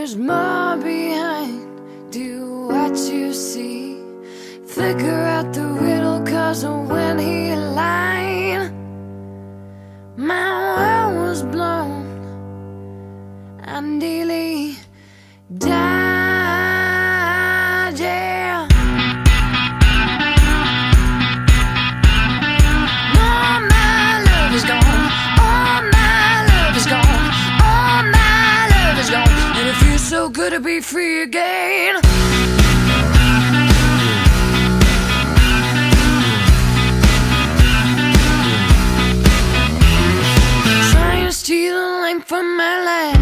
There's more behind, do what you see. Figure out the riddle, 'cause when he lied, my world was blown. I nearly died, yeah. All my love is gone, all my love is gone, all my love is gone. And it feels so good to be free again. Steal the light from my life,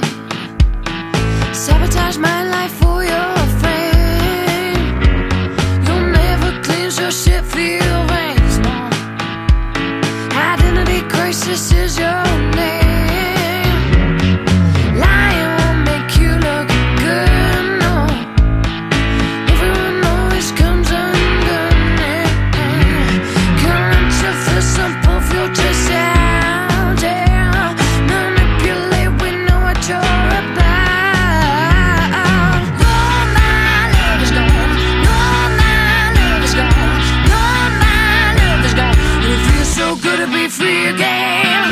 sabotage my life for your fame. You'll never cleanse your shit for your veins, no. Identity crisis is your name. Lying won't make you look good, no. Everyone always comes undone. Current of the simple future sound. Free again.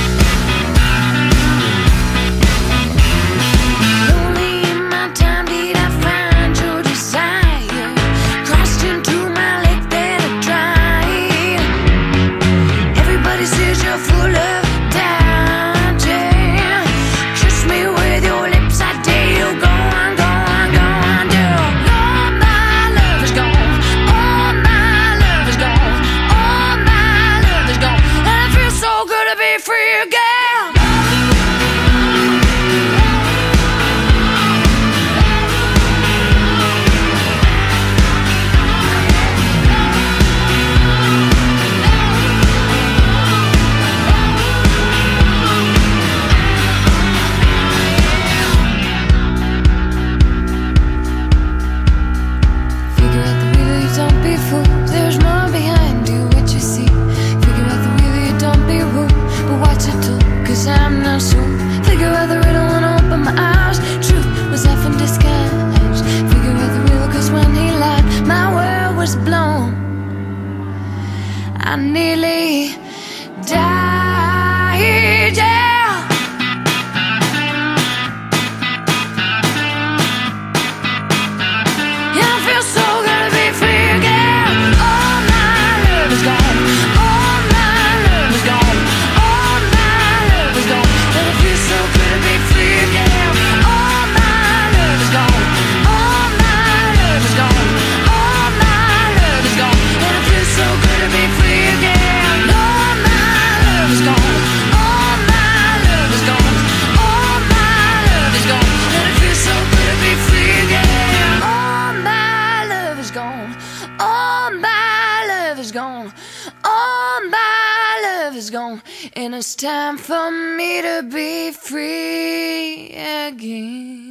Only in my time did I find your desire. Crossed into my lake that I dried. Everybody says you're full of doubt, yeah. Kiss me with your lips, I dare you. Go on, go on, go on, do. All my love is gone, all my love is gone, all my love is gone. So good to be free again. Figure out the wheel, you don't be fooled. There's more behind you, what you see. Figure out the wheel, you don't be rude, but watch it too, 'cause I'm not sure. Figure out the riddle and open my eyes. Truth was half in disguise. Figure out the riddle, 'cause when he lied, my world was blown. I nearly died, yeah. Yeah, I feel so good to be free again. All my love is gone, all my love is gone, all my love is gone. And it feels so good to be free again. All my love is gone, all my love is gone, all my love is gone. And it feels so good to be free again. All my love is gone, all my love is gone, all my love is gone. And it feels so good to be free again. All my love is gone, all my love is gone, all my love is gone. And it's time for me to be free again.